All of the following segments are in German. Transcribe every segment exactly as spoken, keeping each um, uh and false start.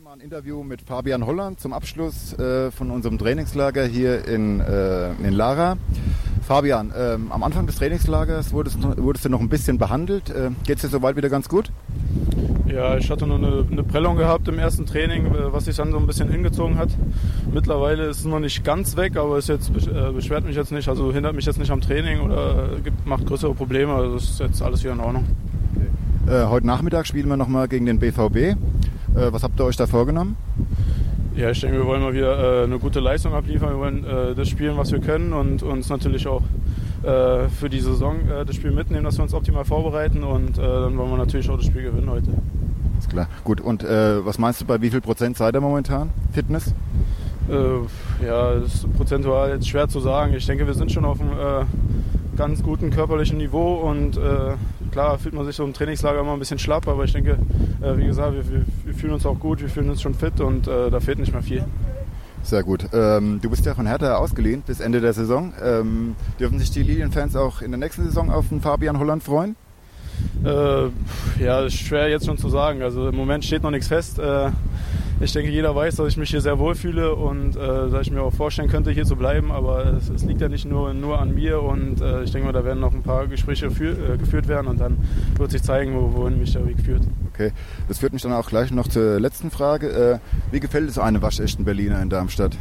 mal ein Interview mit Fabian Holland zum Abschluss äh, von unserem Trainingslager hier in, äh, in Lara. Fabian, ähm, am Anfang des Trainingslagers wurdest, wurdest du noch ein bisschen behandelt. Äh, Geht es dir soweit wieder ganz gut? Ja, ich hatte nur eine, eine Prellung gehabt im ersten Training, was sich dann so ein bisschen hingezogen hat. Mittlerweile ist es noch nicht ganz weg, aber es jetzt, äh, beschwert mich jetzt nicht, also hindert mich jetzt nicht am Training oder äh, gibt, macht größere Probleme. Also das ist jetzt alles wieder in Ordnung. Okay. Äh, heute Nachmittag spielen wir nochmal gegen den B V B. Äh, was habt ihr euch da vorgenommen? Ja, ich denke, wir wollen mal wieder äh, eine gute Leistung abliefern. Wir wollen äh, das spielen, was wir können und uns natürlich auch äh, für die Saison äh, das Spiel mitnehmen, dass wir uns optimal vorbereiten und äh, dann wollen wir natürlich auch das Spiel gewinnen heute. Ist klar. Gut, und äh, was meinst du, bei wie viel Prozent seid ihr momentan? Fitness? Äh, ja, das ist prozentual jetzt schwer zu sagen. Ich denke, wir sind schon auf einem äh, ganz guten körperlichen Niveau und äh, klar fühlt man sich so im Trainingslager immer ein bisschen schlapp, aber ich denke, äh, wie gesagt, wir, wir, wir fühlen uns auch gut, wir fühlen uns schon fit und äh, da fehlt nicht mehr viel. Sehr gut. Ähm, du bist ja von Hertha ausgeliehen bis Ende der Saison. Ähm, dürfen sich die Lilienfans auch in der nächsten Saison auf den Fabian Holland freuen? Äh, ja, ist schwer jetzt schon zu sagen. Also im Moment steht noch nichts fest. Äh, ich denke, jeder weiß, dass ich mich hier sehr wohl fühle und äh, dass ich mir auch vorstellen könnte, hier zu bleiben. Aber es, es liegt ja nicht nur, nur an mir und äh, ich denke mal, da werden noch ein paar Gespräche für, äh, geführt werden und dann wird sich zeigen, wo, wohin mich der Weg führt. Okay, das führt mich dann auch gleich noch zur letzten Frage. Äh, wie gefällt es einem waschechten Berliner in Darmstadt?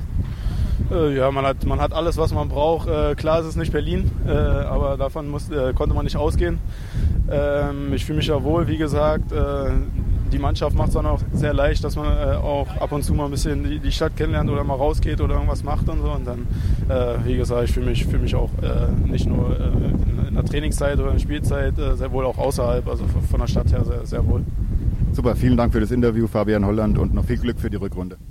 Ja, man hat, man hat alles, was man braucht. Äh, klar, es ist nicht Berlin, äh, aber davon muss, äh, konnte man nicht ausgehen. Ähm, ich fühle mich ja wohl, wie gesagt. Äh, die Mannschaft macht es dann auch sehr leicht, dass man äh, auch ab und zu mal ein bisschen die, die Stadt kennenlernt oder mal rausgeht oder irgendwas macht und so. Und dann, äh, wie gesagt, ich fühle mich, fühl mich auch äh, nicht nur äh, in der Trainingszeit oder in der Spielzeit, äh, sehr wohl auch außerhalb, also von der Stadt her sehr, sehr wohl. Super, vielen Dank für das Interview, Fabian Holland, und noch viel Glück für die Rückrunde.